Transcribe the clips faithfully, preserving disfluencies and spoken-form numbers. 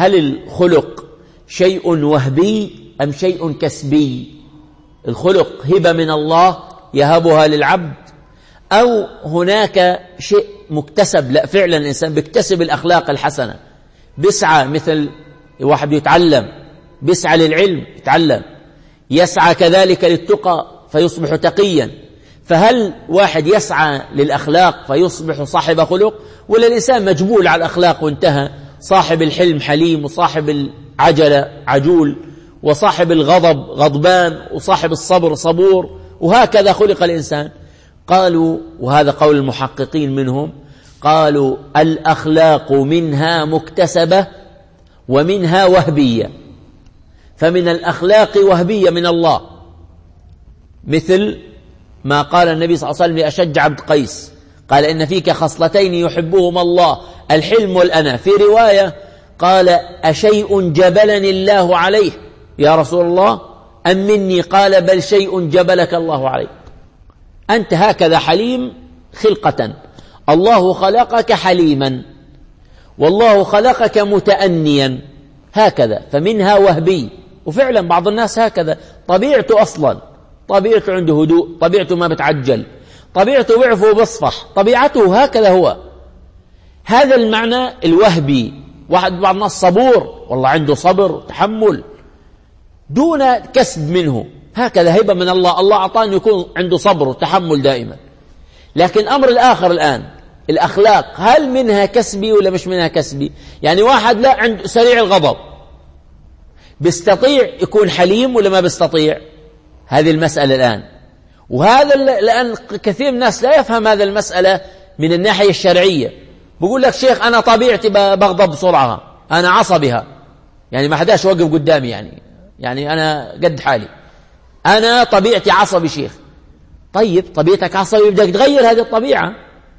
هل الخلق شيء وهبي أم شيء كسبي؟ الخلق هبة من الله يهبها للعبد، أو هناك شيء مكتسب؟ لا، فعلا الإنسان بيكتسب الأخلاق الحسنة، بيسعى، مثل واحد يتعلم، بيسعى للعلم يتعلم، يسعى كذلك للتقى فيصبح تقيا. فهل واحد يسعى للأخلاق فيصبح صاحب خلق، ولا الإنسان مجبول على الأخلاق وانتهى؟ صاحب الحلم حليم، وصاحب العجلة عجول، وصاحب الغضب غضبان، وصاحب الصبر صبور، وهكذا خلق الإنسان. قالوا، وهذا قول المحققين منهم، قالوا الأخلاق منها مكتسبة ومنها وهبية. فمن الأخلاق وهبية من الله، مثل ما قال النبي صلى الله عليه وسلم لأشج عبد قيس، قال إن فيك خصلتين يحبهما الله، الحلم والأنا. في رواية قال أشيء جبلني الله عليه يا رسول الله أم مني؟ قال بل شيء جبلك الله عليه، أنت هكذا حليم خلقة، الله خلقك حليما، والله خلقك متأنيا، هكذا. فمنها وهبي، وفعلا بعض الناس هكذا، طبيعته أصلا، طبيعته عنده هدوء، طبيعته ما بتعجل، طبيعته بيعفو وبصفح، طبيعته هكذا هو. هذا المعنى الوهبي. واحد بعض الناس صبور، والله عنده صبر تحمل دون كسب منه، هكذا هبة من الله، الله أعطاني يكون عنده صبر وتحمل دائما. لكن أمر الآخر الآن، الأخلاق هل منها كسبي ولا مش منها كسبي؟ يعني واحد لا عنده سريع الغضب، بيستطيع يكون حليم ولا ما بيستطيع؟ هذه المسألة الآن. وهذا الآن كثير من الناس لا يفهم هذا المسألة من الناحية الشرعية. بقول لك شيخ أنا طبيعتي بغضب بسرعة، أنا عصبها، يعني ما حداش وقف قدامي، يعني يعني أنا قد حالي، أنا طبيعتي عصبي شيخ. طيب طبيعتك عصبي، بدك تغير هذه الطبيعة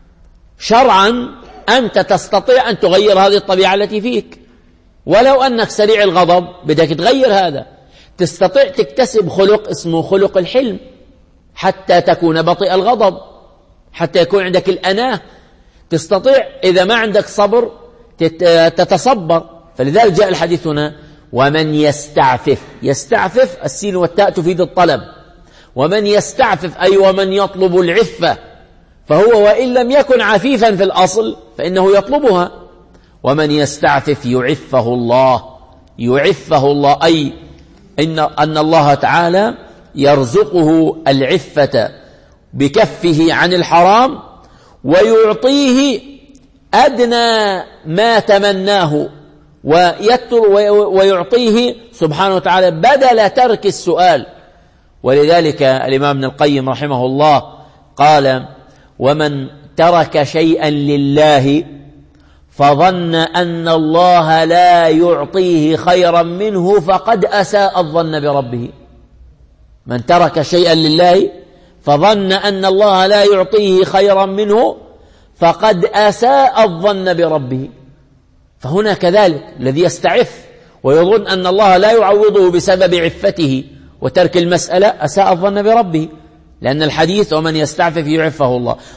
شرعا، أنت تستطيع أن تغير هذه الطبيعة التي فيك. ولو أنك سريع الغضب بدك تغير هذا، تستطيع تكتسب خلق اسمه خلق الحلم، حتى تكون بطيء الغضب، حتى يكون عندك الأناة، تستطيع إذا ما عندك صبر تتصبر. فلذلك جاء الحديث هنا ومن يستعفف، يستعفف السين والتاء تفيد الطلب، ومن يستعفف أي ومن يطلب العفة، فهو وإن لم يكن عفيفا في الأصل فإنه يطلبها. ومن يستعفف يعفه الله، يعفه الله أي إن, أن الله تعالى يرزقه العفة بكفه عن الحرام، ويعطيه أدنى ما تمناه، ويعطيه سبحانه وتعالى بدل ترك السؤال. ولذلك الإمام ابن القيم رحمه الله قال ومن ترك شيئا لله فظن أن الله لا يعطيه خيرا منه فقد أساء الظن بربه. من ترك شيئا لله فظن أن الله لا يعطيه خيرا منه فقد أساء الظن بربه. فهنا كذلك الذي يستعف ويظن أن الله لا يعوضه بسبب عفته وترك المسألة أساء الظن بربه، لأن الحديث ومن يستعفف يعفه الله.